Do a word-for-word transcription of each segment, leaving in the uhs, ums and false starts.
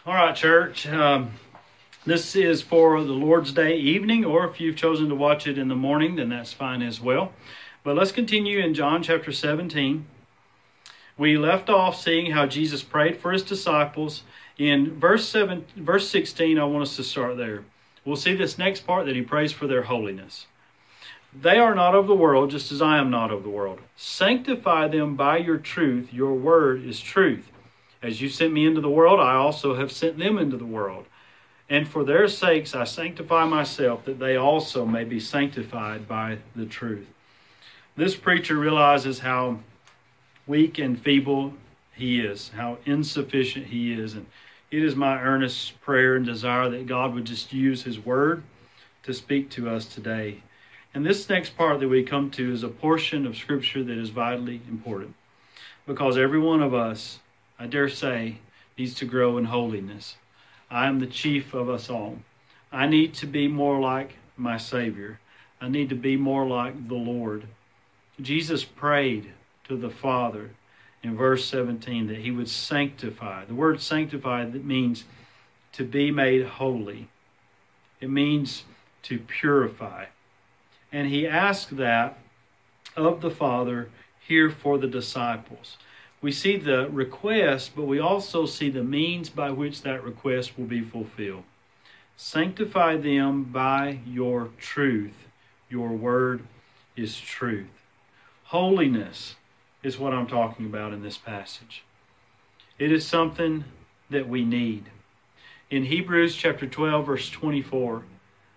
All right, church. Um, this is for the Lord's Day evening, or if you've chosen to watch it in the morning, then that's fine as well. But let's continue in John chapter seventeen. We left off seeing how Jesus prayed for his disciples. In verse seven, verse sixteen, I want us to start there. We'll see this next part, that he prays for their holiness. They are not of the world, just as I am not of the world. Sanctify them by your truth. Your word is truth. As you sent me into the world, I also have sent them into the world. And for their sakes I sanctify myself, that they also may be sanctified by the truth. This preacher realizes how weak and feeble he is, how insufficient he is. And it is my earnest prayer and desire that God would just use his word to speak to us today. And this next part that we come to is a portion of Scripture that is vitally important, because every one of us, I dare say, needs to grow in holiness. I am the chief of us all. I need to be more like my Savior. I need to be more like the Lord. Jesus prayed to the Father in verse seventeen that he would sanctify. The word sanctify, that means to be made holy. It means to purify. And he asked that of the Father here for the disciples. We see the request, but we also see the means by which that request will be fulfilled. Sanctify them by your truth. Your word is truth. Holiness is what I'm talking about in this passage. It is something that we need. In Hebrews chapter twelve, verse twenty-four,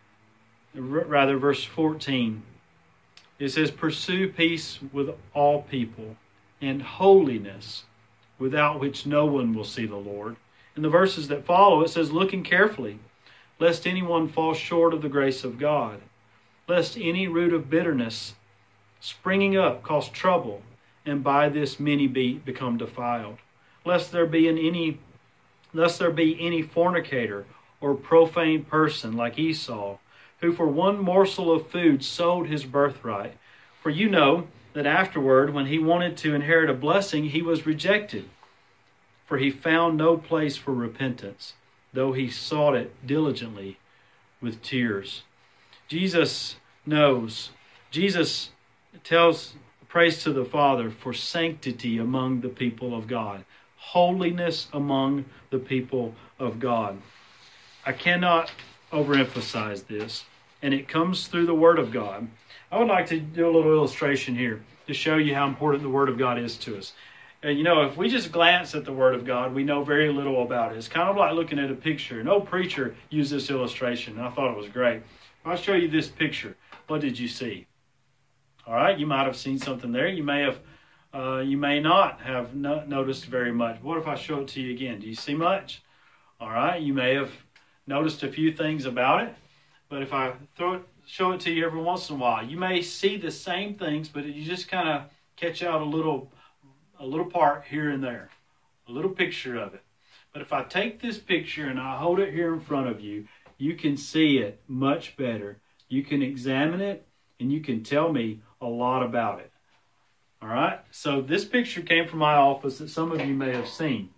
rather verse fourteen, it says, pursue peace with all people and holiness, without which no one will see the Lord. In the verses that follow, it says, looking carefully, lest anyone fall short of the grace of God, lest any root of bitterness springing up cause trouble, and by this many be become defiled, lest there be in any, lest there be any fornicator or profane person like Esau, who for one morsel of food sold his birthright. For you know that afterward, when he wanted to inherit a blessing, he was rejected. For he found no place for repentance, though he sought it diligently with tears. Jesus knows. Jesus tells, prays to the Father for sanctity among the people of God. Holiness among the people of God. I cannot overemphasize this, and it comes through the Word of God. I would like to do a little illustration here to show you how important the Word of God is to us. And you know, if we just glance at the Word of God, we know very little about it. It's kind of like looking at a picture. An old preacher used this illustration, and I thought it was great. I'll show you this picture. What did you see? All right, you might have seen something there. You may have, uh, you may not have no- noticed very much. What if I show it to you again? Do you see much? All right, you may have noticed a few things about it, but if I throw it, show it to you every once in a while, you may see the same things, but you just kind of catch out a little, a little part here and there, a little picture of it. But if I take this picture and I hold it here in front of you, you can see it much better. You can examine it, and you can tell me a lot about it. All right. So this picture came from my office that some of you may have seen.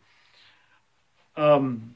Um.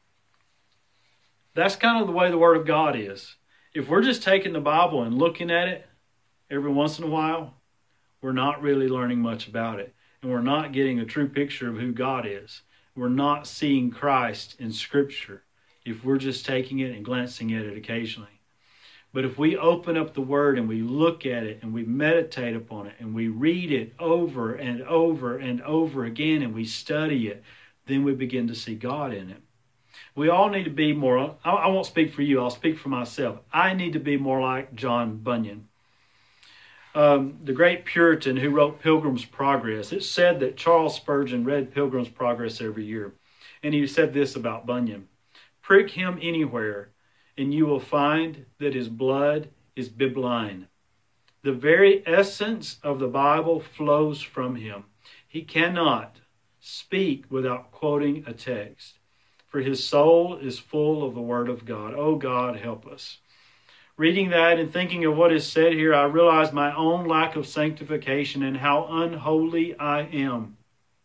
That's kind of the way the Word of God is. If we're just taking the Bible and looking at it every once in a while, we're not really learning much about it. And we're not getting a true picture of who God is. We're not seeing Christ in Scripture if we're just taking it and glancing at it occasionally. But if we open up the Word and we look at it and we meditate upon it and we read it over and over and over again and we study it, then we begin to see God in it. We all need to be more, I won't speak for you, I'll speak for myself. I need to be more like John Bunyan. Um, the great Puritan who wrote Pilgrim's Progress. It's said that Charles Spurgeon read Pilgrim's Progress every year. And he said this about Bunyan. Prick him anywhere, and you will find that his blood is bibline. The very essence of the Bible flows from him. He cannot speak without quoting a text. For his soul is full of the Word of God. Oh, God, help us. Reading that and thinking of what is said here, I realized my own lack of sanctification and how unholy I am.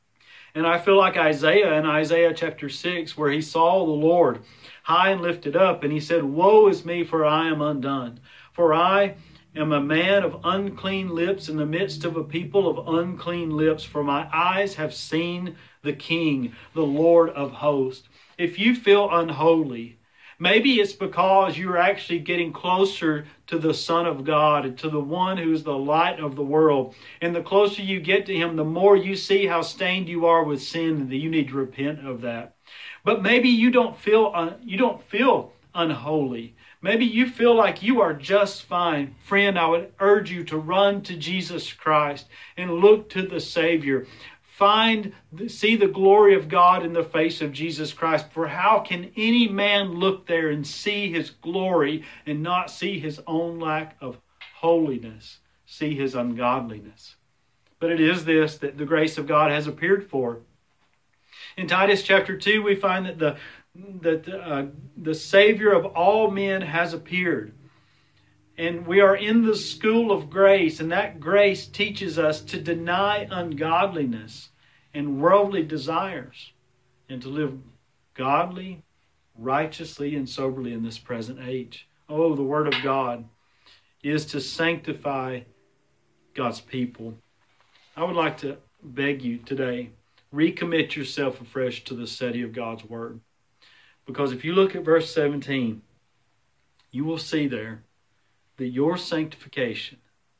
And I feel like Isaiah in Isaiah chapter six, where he saw the Lord high and lifted up, and he said, "Woe is me, for I am undone. For I am a man of unclean lips in the midst of a people of unclean lips, for my eyes have seen the King, the Lord of hosts." If you feel unholy, maybe it's because you're actually getting closer to the Son of God and to the one who is the light of the world. And the closer you get to him, the more you see how stained you are with sin and that you need to repent of that. But maybe you don't feel uh, you don't feel unholy. Maybe you feel like you are just fine. Friend, I would urge you to run to Jesus Christ and look to the Savior. Find, see the glory of God in the face of Jesus Christ. For how can any man look there and see his glory and not see his own lack of holiness, see his ungodliness? But it is this that the grace of God has appeared for. In Titus chapter two, we find that the that uh, the Savior of all men has appeared. And we are in the school of grace, and that grace teaches us to deny ungodliness and worldly desires and to live godly, righteously, and soberly in this present age. Oh, the Word of God is to sanctify God's people. I would like to beg you today, recommit yourself afresh to the study of God's Word. Because if you look at verse seventeen, you will see there that your sanctification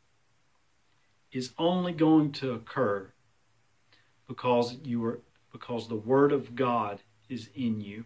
is only going to occur because you are because the Word of God is in you.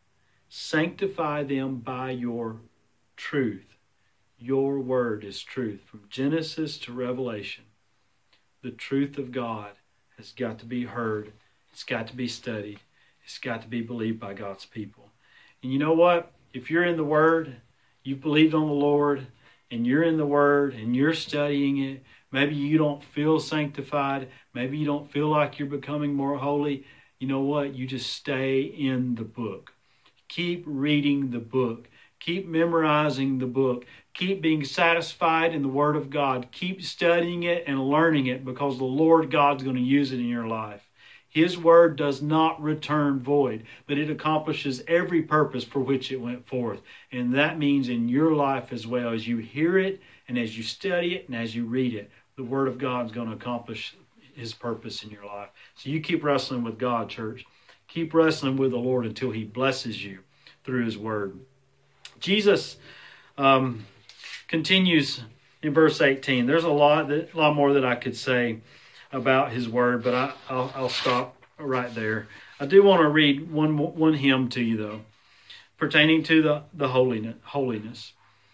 Sanctify them by your truth. Your Word is truth. From Genesis to Revelation, the truth of God has got to be heard. It's got to be studied. It's got to be believed by God's people. And you know what? If you're in the Word, you've believed on the Lord, and you're in the Word, and you're studying it, maybe you don't feel sanctified, maybe you don't feel like you're becoming more holy, you know what? You just stay in the book. Keep reading the book. Keep memorizing the book. Keep being satisfied in the Word of God. Keep studying it and learning it, because the Lord God's going to use it in your life. His Word does not return void, but it accomplishes every purpose for which it went forth. And that means in your life as well. As you hear it, and as you study it, and as you read it, the Word of God is going to accomplish His purpose in your life. So you keep wrestling with God, church. Keep wrestling with the Lord until He blesses you through His Word. Jesus um, continues in verse eighteen. There's a lot, that, a lot more that I could say about His Word, but I, I'll, I'll stop right there. I do want to read one one hymn to you, though, pertaining to the, the holiness. holiness.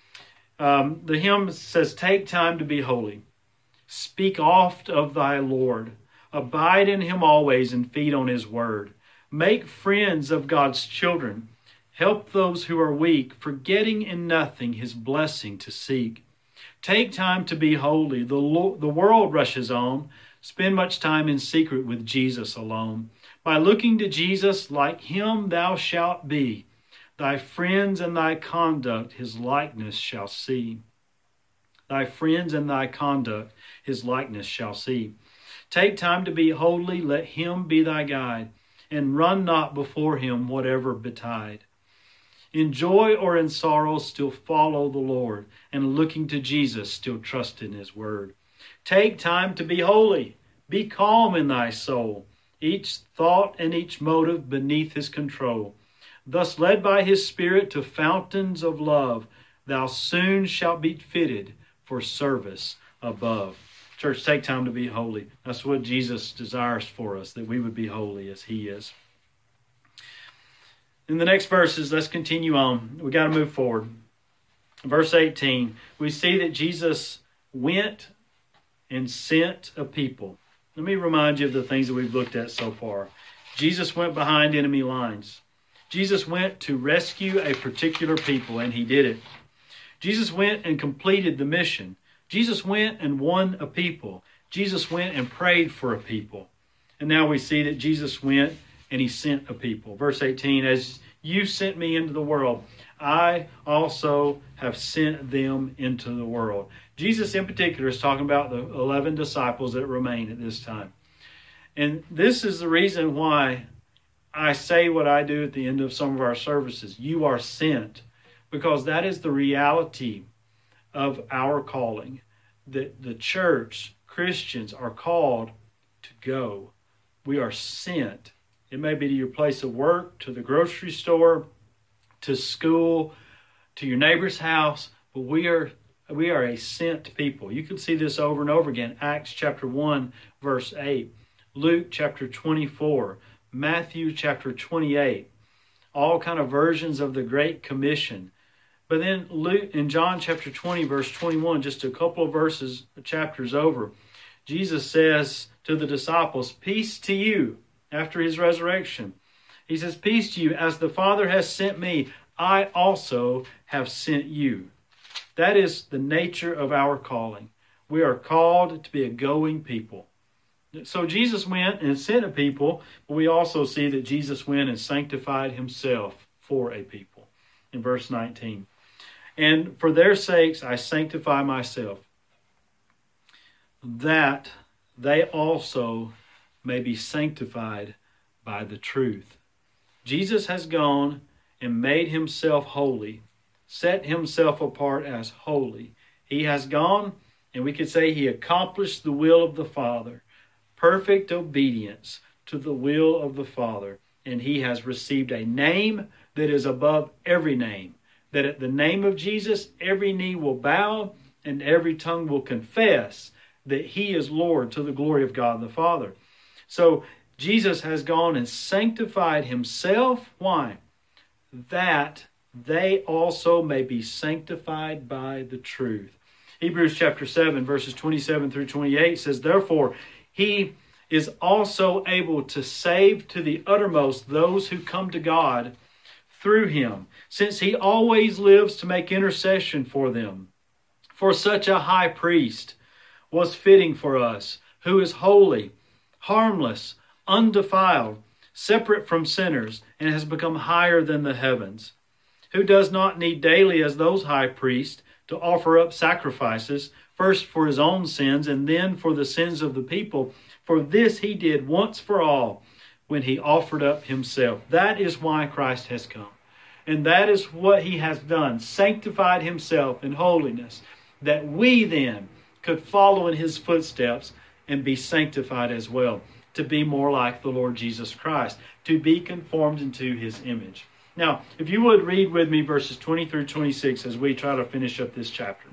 Um, the hymn says, "Take time to be holy. Speak oft of thy Lord. Abide in Him always and feed on His Word. Make friends of God's children. Help those who are weak, forgetting in nothing His blessing to seek. Take time to be holy. The, lo- the world rushes on. Spend much time in secret with Jesus alone. By looking to Jesus, like Him thou shalt be. Thy friends and thy conduct His likeness shall see. Thy friends and thy conduct His likeness shall see. Take time to be holy. Let Him be thy guide. And run not before Him whatever betide. In joy or in sorrow still follow the Lord. And looking to Jesus still trust in His Word. Take time to be holy. Be calm in thy soul, each thought and each motive beneath His control. Thus led by His Spirit to fountains of love, thou soon shalt be fitted for service above. Church, take time to be holy. That's what Jesus desires for us, that we would be holy as He is. In the next verses, let's continue on. We got to move forward. Verse eighteen, we see that Jesus went and sent a people. Let me remind you of the things that we've looked at so far. Jesus went behind enemy lines. Jesus went to rescue a particular people, and He did it. Jesus went and completed the mission. Jesus went and won a people. Jesus went and prayed for a people. And now we see that Jesus went and He sent a people. Verse eighteen, as you sent me into the world, I also have sent them into the world. Jesus in particular is talking about the eleven disciples that remain at this time. And this is the reason why I say what I do at the end of some of our services. You are sent. Because that is the reality of our calling. That the church, Christians, are called to go. We are sent. It may be to your place of work, to the grocery store, to school, to your neighbor's house, but we are we are a sent people. You can see this over and over again. Acts chapter one, verse eight. Luke chapter twenty-four. Matthew chapter twenty-eight. All kind of versions of the Great Commission. But then Luke, in John chapter twenty, verse twenty-one, just a couple of verses, chapters over, Jesus says to the disciples, peace to you, after his resurrection. He says, peace to you, as the Father has sent me, I also have sent you. That is the nature of our calling. We are called to be a going people. So Jesus went and sent a people, but we also see that Jesus went and sanctified himself for a people. In verse nineteen. And for their sakes I sanctify myself, that they also may be sanctified by the truth. Jesus has gone and made himself holy, set himself apart as holy. He has gone, and we could say he accomplished the will of the Father, perfect obedience to the will of the Father. And he has received a name that is above every name, that at the name of Jesus, every knee will bow and every tongue will confess that he is Lord, to the glory of God the Father. So Jesus has gone and sanctified himself. Why? That they also may be sanctified by the truth. Hebrews chapter seven, verses twenty-seven through twenty-eight says, therefore, he is also able to save to the uttermost those who come to God through him, since he always lives to make intercession for them. For such a high priest was fitting for us, who is holy, harmless, undefiled, separate from sinners, and has become higher than the heavens, who does not need daily, as those high priests, to offer up sacrifices, first for his own sins and then for the sins of the people. For this he did once for all, when he offered up himself. That is why Christ has come. And that is what he has done, sanctified himself in holiness, that we then could follow in his footsteps and be sanctified as well, to be more like the Lord Jesus Christ, to be conformed into his image. Now, if you would read with me verses twenty through twenty-six as we try to finish up this chapter.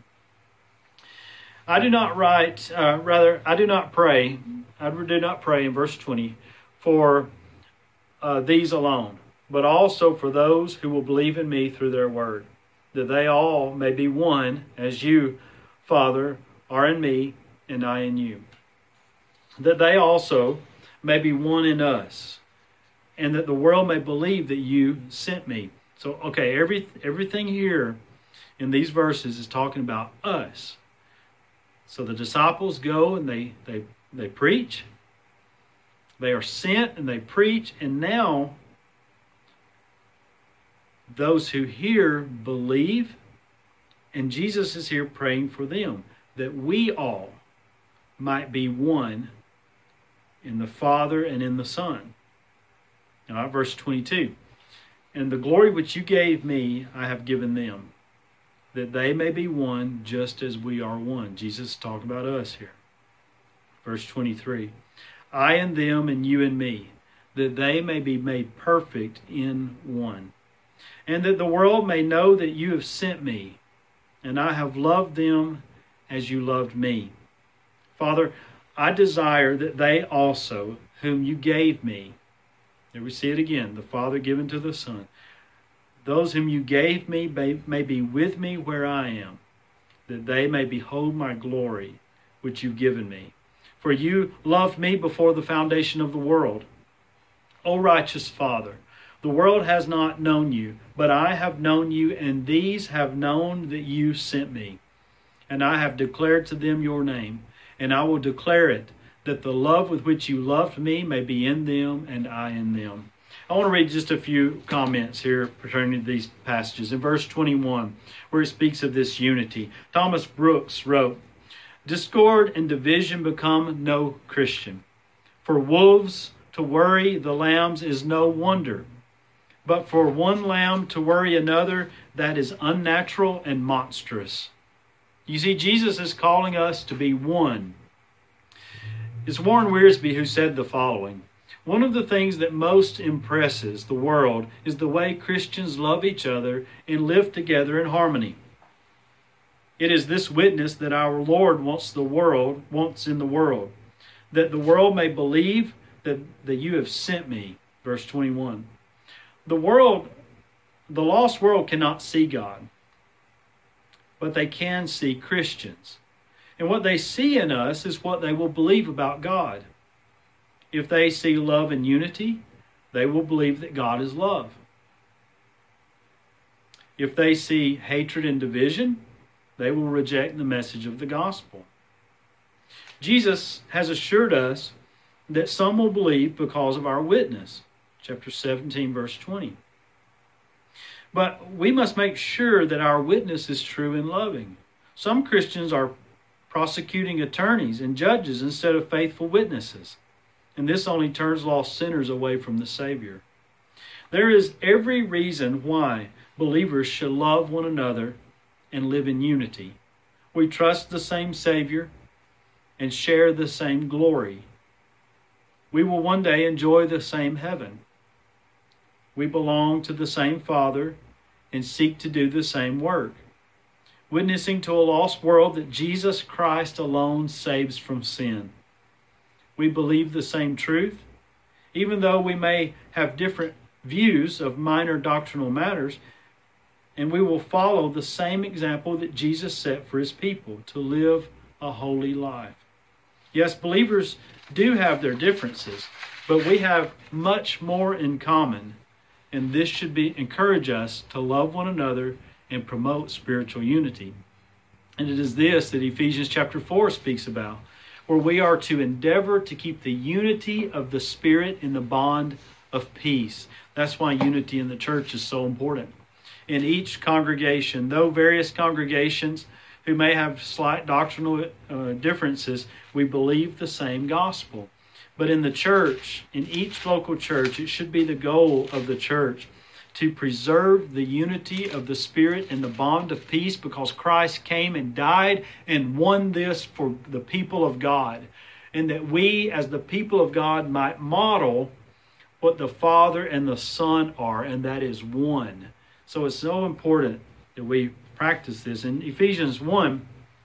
I do not write, uh, rather, I do not pray, I do not pray in verse twenty for uh, these alone, but also for those who will believe in me through their word, that they all may be one, as you, Father, are in me and I in you, that they also may be one in us, and that the world may believe that you sent me. So, okay, every everything here in these verses is talking about us. So the disciples go and they they they preach. They are sent and they preach, and now those who hear believe, and Jesus is here praying for them, that we all might be one in the Father and in the Son. Now, verse twenty-two. And the glory which you gave me, I have given them, that they may be one just as we are one. Jesus is talking about us here. Verse twenty-three. I and them and you and me, that they may be made perfect in one. And that the world may know that you have sent me, and I have loved them as you loved me. Father, I desire that they also, whom you gave me, there we see it again, the Father given to the Son, those whom you gave me may, may be with me where I am, that they may behold my glory, which you've given me. For you loved me before the foundation of the world. O righteous Father, the world has not known you, but I have known you, and these have known that you sent me. And I have declared to them your name, and I will declare it, that the love with which you loved me may be in them, and I in them. I want to read just a few comments here pertaining to these passages. In verse twenty-one, where it speaks of this unity, Thomas Brooks wrote, discord and division become no Christian. For wolves to worry the lambs is no wonder. But for one lamb to worry another, that is unnatural and monstrous. You see, Jesus is calling us to be one. It's Warren Wiersbe who said the following: one of the things that most impresses the world is the way Christians love each other and live together in harmony. It is this witness that our Lord wants the world, wants in the world, that the world may believe that, that you have sent me. Verse twenty-one. The world, the lost world cannot see God, but they can see Christians. And what they see in us is what they will believe about God. If they see love and unity, they will believe that God is love. If they see hatred and division, they will reject the message of the gospel. Jesus has assured us that some will believe because of our witness. Chapter seventeen, verse twenty. But we must make sure that our witness is true and loving. Some Christians are prosecuting attorneys and judges instead of faithful witnesses. And this only turns lost sinners away from the Savior. There is every reason why believers should love one another and live in unity. We trust the same Savior and share the same glory. We will one day enjoy the same heaven. We belong to the same Father and seek to do the same work, witnessing to a lost world that Jesus Christ alone saves from sin. We believe the same truth, even though we may have different views of minor doctrinal matters, and we will follow the same example that Jesus set for his people, to live a holy life. Yes, believers do have their differences, but we have much more in common, and this should be encourage us to love one another and promote spiritual unity. And it is this that Ephesians chapter four speaks about, where we are to endeavor to keep the unity of the Spirit in the bond of peace. That's why unity in the church is so important. In each congregation, though various congregations who may have slight doctrinal uh, differences, we believe the same gospel. But in the church, in each local church, it should be the goal of the church to preserve the unity of the Spirit and the bond of peace, because Christ came and died and won this for the people of God. And that we, as the people of God, might model what the Father and the Son are, and that is one. So it's so important that we practice this. In Ephesians one,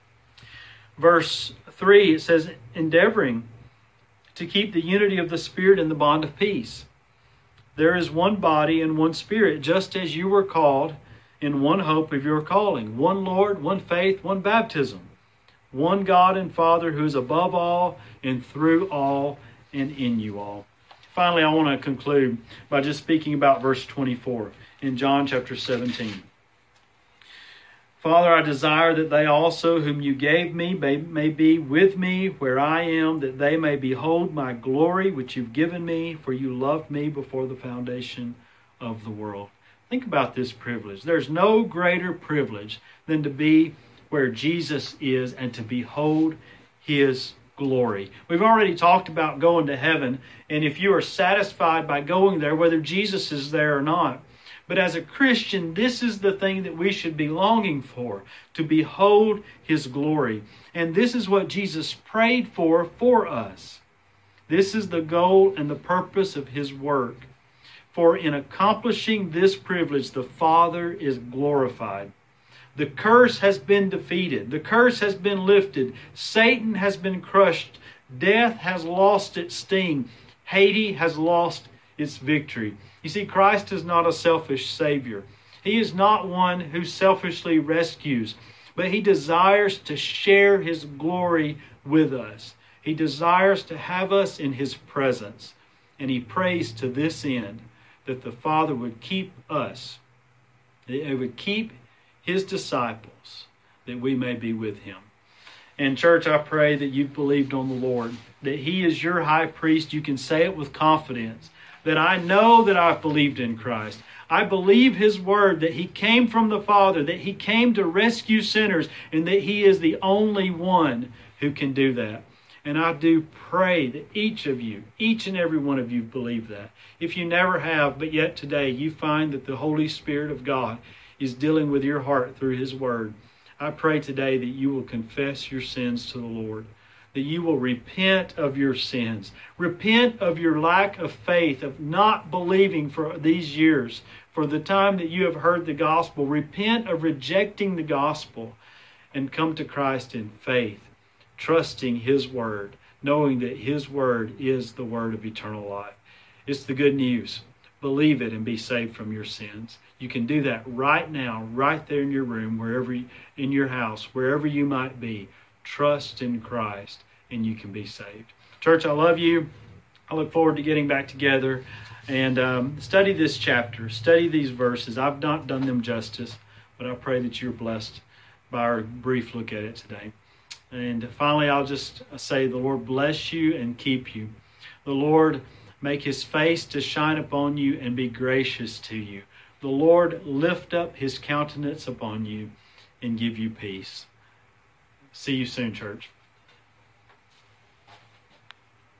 verse three, it says, endeavoring to keep the unity of the Spirit in the bond of peace. There is one body and one Spirit, just as you were called in one hope of your calling. One Lord, one faith, one baptism. One God and Father who is above all and through all and in you all. Finally, I want to conclude by just speaking about verse twenty-four in John chapter seventeen. Father, I desire that they also whom you gave me may, may be with me where I am, that they may behold my glory which you've given me, for you loved me before the foundation of the world. Think about this privilege. There's no greater privilege than to be where Jesus is and to behold his glory. We've already talked about going to heaven, and if you are satisfied by going there, whether Jesus is there or not. But as a Christian, this is the thing that we should be longing for, to behold his glory. And this is what Jesus prayed for for us. This is the goal and the purpose of his work. For in accomplishing this privilege, the Father is glorified. The curse has been defeated. The curse has been lifted. Satan has been crushed. Death has lost its sting. Hades has lost its victory. You see, Christ is not a selfish Savior. He is not one who selfishly rescues, but he desires to share his glory with us. He desires to have us in his presence. And he prays to this end that the Father would keep us, that he would keep his disciples, that we may be with him. And church, I pray that you've believed on the Lord, that he is your high priest. You can say it with confidence, that I know that I've believed in Christ. I believe his word, that he came from the Father, that he came to rescue sinners, and that he is the only one who can do that. And I do pray that each of you, each and every one of you believe that. If you never have, but yet today you find that the Holy Spirit of God is dealing with your heart through His Word, I pray today that you will confess your sins to the Lord, that you will repent of your sins. Repent of your lack of faith, of not believing for these years, for the time that you have heard the gospel. Repent of rejecting the gospel and come to Christ in faith, trusting His Word, knowing that His Word is the Word of eternal life. It's the good news. Believe it and be saved from your sins. You can do that right now, right there in your room, wherever you, in your house, wherever you might be. Trust in Christ and you can be saved. Church, I love you. I look forward to getting back together and um, study this chapter, study these verses. I've not done them justice, but I pray that you're blessed by our brief look at it today. And finally, I'll just say the Lord bless you and keep you. The Lord make His face to shine upon you and be gracious to you. The Lord lift up His countenance upon you and give you peace. See you soon, church.